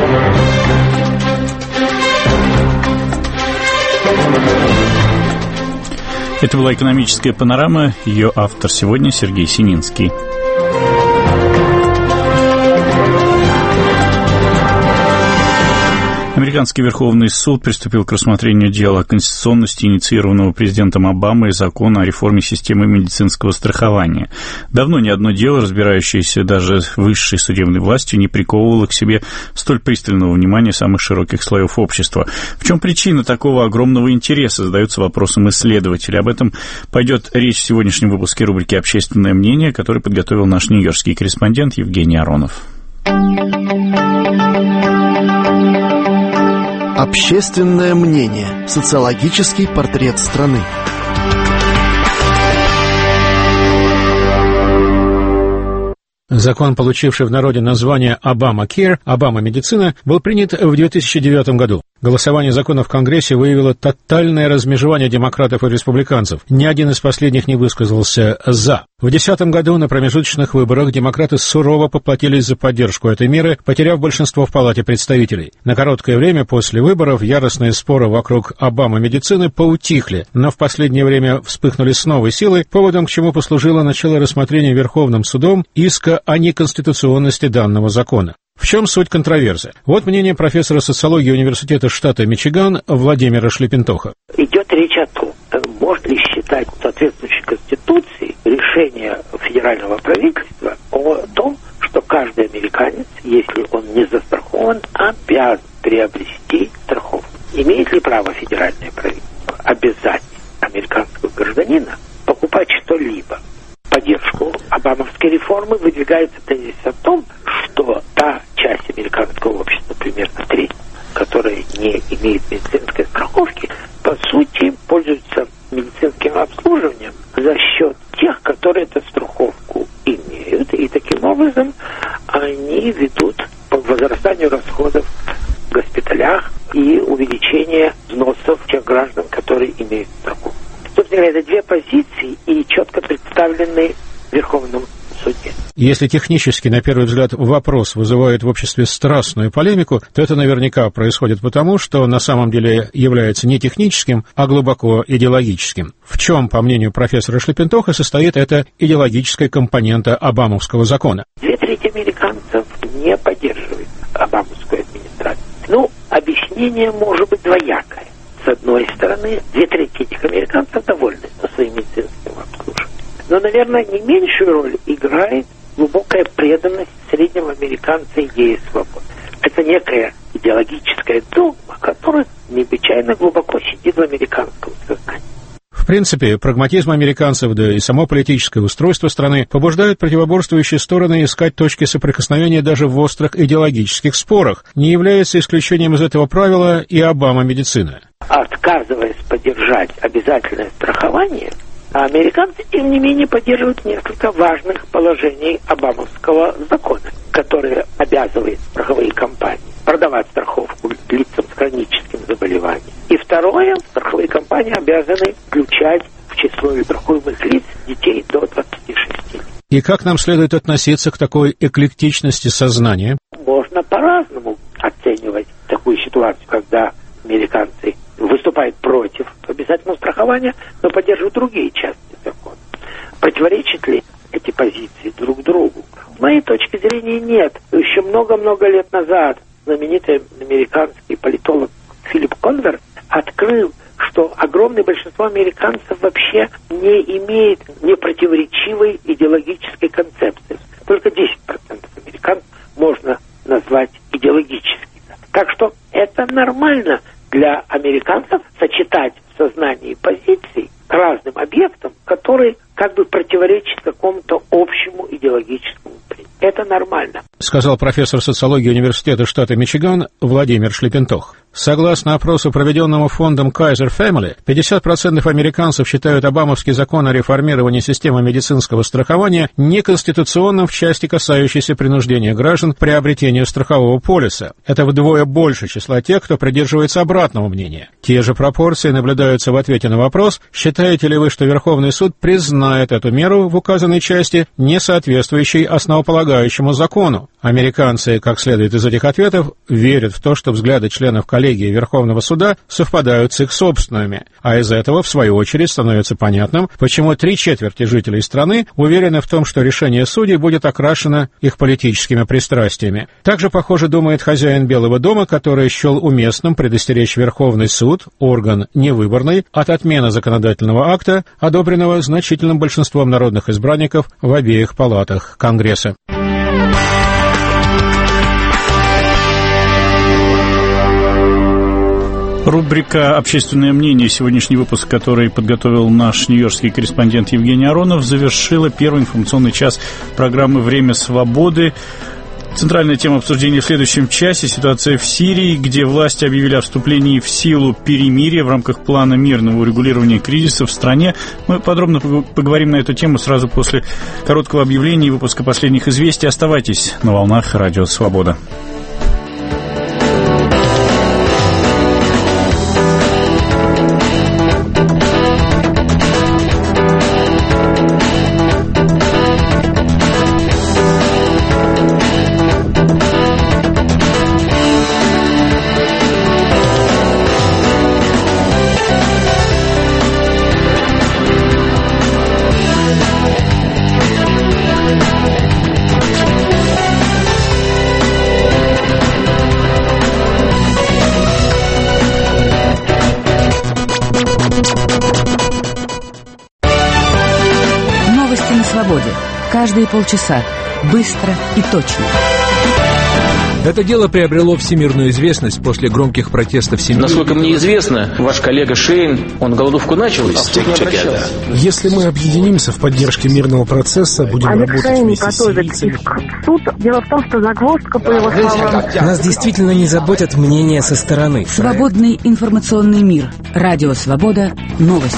Это была «Экономическая панорама». Ее автор сегодня Сергей Сининский. Американский Верховный суд приступил к рассмотрению дела о конституционности инициированного президентом Обамой закона о реформе системы медицинского страхования. Давно ни одно дело, разбирающееся даже высшей судебной властью, не приковывало к себе столь пристального внимания самых широких слоев общества. В чем причина такого огромного интереса, задаются вопросом исследователи. Об этом пойдет речь в сегодняшнем выпуске рубрики «Общественное мнение», который подготовил наш нью-йоркский корреспондент Евгений Аронов. Общественное мнение. Социологический портрет страны. Закон, получивший в народе название «Обама-Кир», «Обама-медицина», был принят в две тысячи девятом году. Голосование закона в Конгрессе выявило тотальное размежевание демократов и республиканцев. Ни один из последних не высказался «за». В две тысячи десятом году на промежуточных выборах демократы сурово поплатились за поддержку этой меры, потеряв большинство в Палате представителей. На короткое время после выборов яростные споры вокруг Обама-медицины поутихли, но в последнее время вспыхнули с новой силой, поводом к чему послужило начало рассмотрения Верховным судом иска о неконституционности данного закона. В чем суть контроверзии? Вот мнение профессора социологии университета штата Мичиган Владимира Шлепентоха. Идет речь о том, можно ли считать соответствующей Конституции решение федерального правительства о том, что каждый американец, если он не застрахован, обязан приобрести страховку. Имеет ли право федеральное правительство обязать американского гражданина покупать что-либо? Поддержку обамовской реформы выдвигается тезис о том, что та часть американского общества, примерно треть, которая не имеет медицинской страховки, по сути пользуется медицинским обслуживанием за счет тех, которые эту страховку имеют, и таким образом они ведут к возрастанию расходов в госпиталях и увеличению взносов тех граждан, которые имеют страховку. Собственно говоря, это две позиции и четко представлены в Верховном суде. Если технически, на первый взгляд, вопрос вызывает в обществе страстную полемику, то это наверняка происходит потому, что на самом деле является не техническим, а глубоко идеологическим. В чем, по мнению профессора Шлепентоха, состоит эта идеологическая компонента Обамовского закона? Две трети американцев не поддерживают Обамовскую администрацию. Ну, объяснение может быть двоякое. С одной стороны, две трети этих американцев довольны своим медицинским обслуживанием. Но, наверное, не меньшую роль играет глубокая преданность среднего американца идее свободы. Это некая идеологическая догма, которая необычайно глубоко сидит в американском сознании. В принципе, прагматизм американцев, да и само политическое устройство страны побуждают противоборствующие стороны искать точки соприкосновения даже в острых идеологических спорах. Не является исключением из этого правила и Обама-медицина. Отказываясь поддержать обязательное страхование, А американцы, тем не менее, поддерживают несколько важных положений Обамовского закона, которые обязывают страховые компании продавать страховку лицам с хроническим заболеванием. И второе, страховые компании обязаны включать в число страхуемых лиц детей до двадцати шести лет. И как нам следует относиться к такой эклектичности сознания? Можно по-разному оценивать такую ситуацию, когда американцы выступают против обязательного страхования, но поддерживают другие части закона. Противоречат ли эти позиции друг другу? С моей точки зрения, нет. Еще много-много лет назад знаменитый американский политолог Филипп Конверс открыл, что огромное большинство американцев вообще не имеет непротиворечивой идеологической концепции. Только десять процентов американцев можно назвать идеологическими. Так что это нормально для американцев сочетать в сознании позиции к разным объектам, которые как бы противоречат какому-то общему идеологическому принципу. Это нормально. Сказал профессор социологии Университета штата Мичиган Владимир Шлепентох. Согласно опросу, проведенному фондом Kaiser Family, пятьдесят процентов американцев считают обамовский закон о реформировании системы медицинского страхования неконституционным в части, касающейся принуждения граждан к приобретению страхового полиса. Это вдвое больше числа тех, кто придерживается обратного мнения. Те же пропорции наблюдаются в ответе на вопрос, считаете ли вы, что Верховный суд признает эту меру в указанной части, не соответствующей основополагающему закону. Американцы, как следует из этих ответов, верят в то, что взгляды членов коллегии Верховного суда совпадают с их собственными, а из этого, в свою очередь, становится понятным, почему три четверти жителей страны уверены в том, что решение судей будет окрашено их политическими пристрастиями. Также, похоже, думает хозяин Белого дома, который счел уместным предостеречь Верховный суд, орган невыборный, от отмены законодательного акта, одобренного значительным большинством народных избранников в обеих палатах Конгресса. Рубрика «Общественное мнение», сегодняшний выпуск, который подготовил наш нью-йоркский корреспондент Евгений Аронов, завершила первый информационный час программы «Время свободы». Центральная тема обсуждения в следующем часе – ситуация в Сирии, где власти объявили о вступлении в силу перемирия в рамках плана мирного урегулирования кризиса в стране. Мы подробно поговорим на эту тему сразу после короткого объявления и выпуска последних известий. Оставайтесь на волнах Радио Свобода. Каждые полчаса. Быстро и точно. Это дело приобрело всемирную известность после громких протестов семьи. Насколько мне известно, ваш коллега Шейн, он голодовку начал, а в суд не обращался. Если мы объединимся в поддержке мирного процесса, будем Алекс работать Шейн вместе с готовит иск в суд. Дело в том, что загвоздка, по его словам... Нас действительно не заботят мнения со стороны. Свободный информационный мир. Радио Свобода. Новости.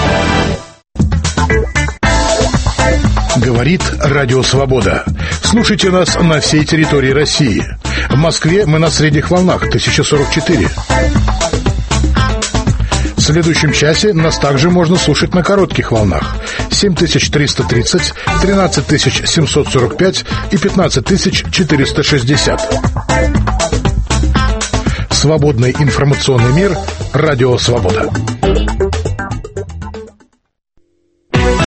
Говорит Радио Свобода. Слушайте нас на всей территории России. В Москве мы на средних волнах тысяча сорок четыре. В следующем часе нас также можно слушать на коротких волнах семь тысяч триста тридцать, тринадцать тысяч семьсот сорок пять и пятнадцать тысяч четыреста шестьдесят. Свободный информационный мир. Радио Свобода.